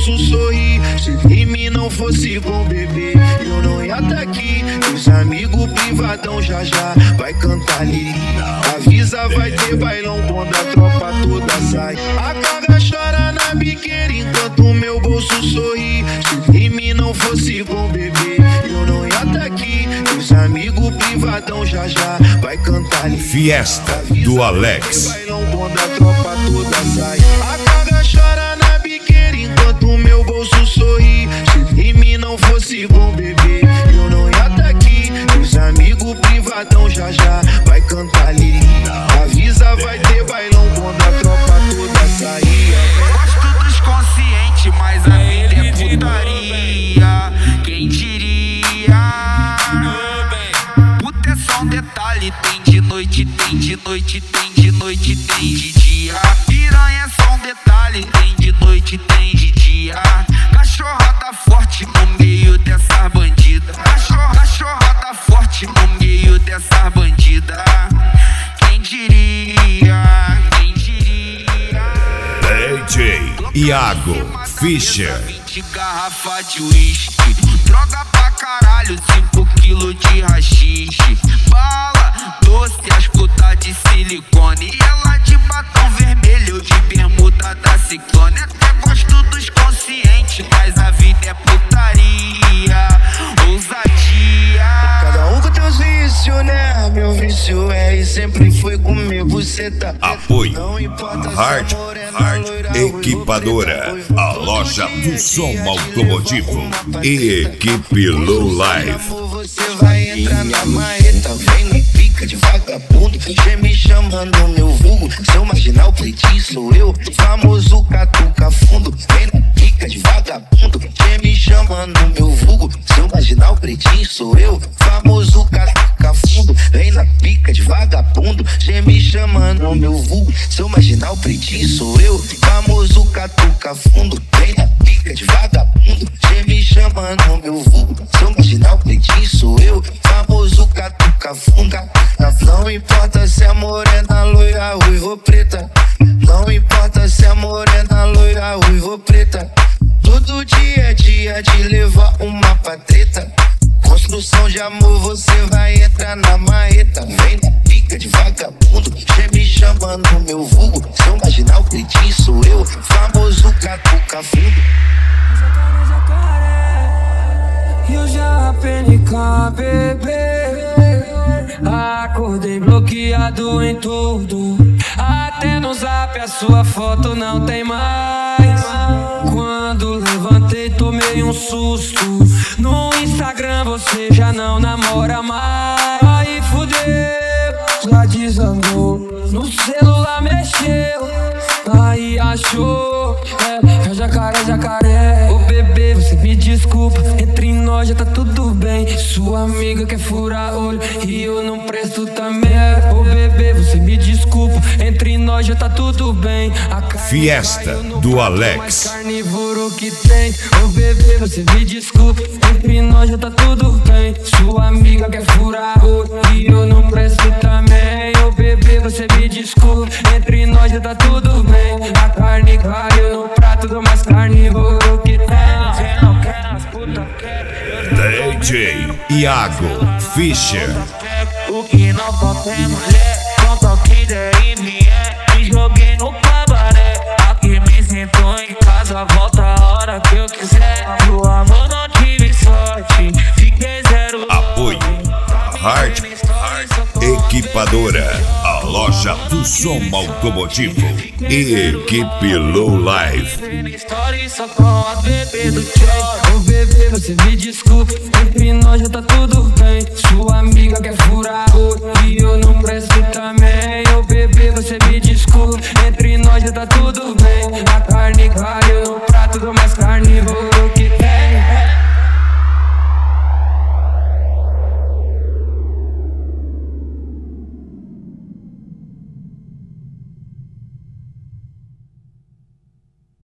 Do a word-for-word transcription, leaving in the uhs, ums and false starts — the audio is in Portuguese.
bolso sorrir. Se em mim não fosse bom, bebê, eu não ia tá aqui. Os amigos privadão já já vai cantar Lili. Avisa, vai ter bailão quando a tropa toda sai. A cara chora na biqueira enquanto o meu bolso sorri. Se em mim não fosse bom, bebê, eu não ia tá aqui. Os amigos privadão já já vai cantar Lili. Fiesta do Alex. Bailão quando a tropa toda sai. A cara chora na biqueira enquanto o meu bolso sorri. Se em mim não fosse bom, bebê, eu não ia tá aqui. Os amigos privadão já já vai cantar Lili. Avisa, vai ter bailão quando a tropa toda sair. Gosto dos conscientes, mas a vida é putaria. Quem diria? Puta é só um detalhe. Tem de noite, tem de noite, tem de noite, tem de dia. Piranha é só um detalhe. Tem de noite, tem de dia. Cachorra tá forte no meio dessa bandida. Cachorra, cachorra tá forte no meio dessa bandida. Quem diria? Quem diria? D J Iago Fischer. vinte garrafa de uísque, droga pra caralho, cinco quilos de rachixe. Bala, doce, as putas de silicone. E ela de batom vermelho, de bermuda da Ciclone. Até gosto dos conscientes, mas a vida é putaria. Ousadia. Cada um com teus vícios, né? Meu vício é e sempre foi comer buceta. Apoio Hard Hard Equipadora, a loja do som automotivo e equipe Low Life. Você vai entrar na marreta, vem me pica de vagabundo. Cê me chama no meu vulgo, seu marginal pretinho sou eu, famoso catuca fundo. Vem na pica de vagabundo, cê me chama no meu vulgo, seu marginal pretinho sou eu, famoso catuca fundo. Vem na pica de vagabundo, cê me chama no meu vulgo, seu marginal pretinho sou eu, famoso catuca fundo. Vem na pica de vagabundo, cê me chama no meu vulgo, seu marginal pretinho sou eu, famoso catuca funda. Não importa se é morena, loira, ruiva ou preta. Não importa se é morena, loira, ruiva ou preta. Todo dia é dia de levar uma pra treta. Construção de amor, você vai entrar na marreta. Vem na pica de vagabundo, cê me chama no meu vulgo, seu marginal pretinho sou eu, famoso catuca fundo. Eu já P N K, bebê. Acordei bloqueado em tudo. Até no zap a sua foto não tem mais. Quando levantei tomei um susto. No Instagram você já não namora mais. Aí fudeu, já desandou. No celular mexeu, aí achou é, é jacaré, jacaré. Ô bebê, você me desculpa, entre nós já tá tudo bem. Sua amiga quer furar olho e eu não presto também. Ô bebê, você me desculpa, entre nós já tá tudo bem. Fiesta do Alex. Carnívoro que tem. Ô bebê, você me desculpa, entre nós já tá tudo bem. Sua amiga quer furar olho e eu não presto também. Ô bebê, você me desculpa, entre nós já tá tudo bem. A carne caiu no prato do mais carnívoro que tem. Você não quer as putas, D J Iago Fischer. O que não falta é mulher, com toque der e vier. Me joguei no cabaré, aqui me sinto em casa. Volta a hora que eu quiser. No amor não tive sorte, fiquei zero. Apoio Hard Hard Equipadora, a loja do som automotivo e equipe Low Life. Só com a bebê do tchau. Ô bebê, você me desculpa, entre nós já tá tudo bem. Sua amiga quer furar olho e eu não presto também. Ô bebê, você me desculpa, entre nós já tá tudo bem. A carne caiu no prato do mais carnívoro que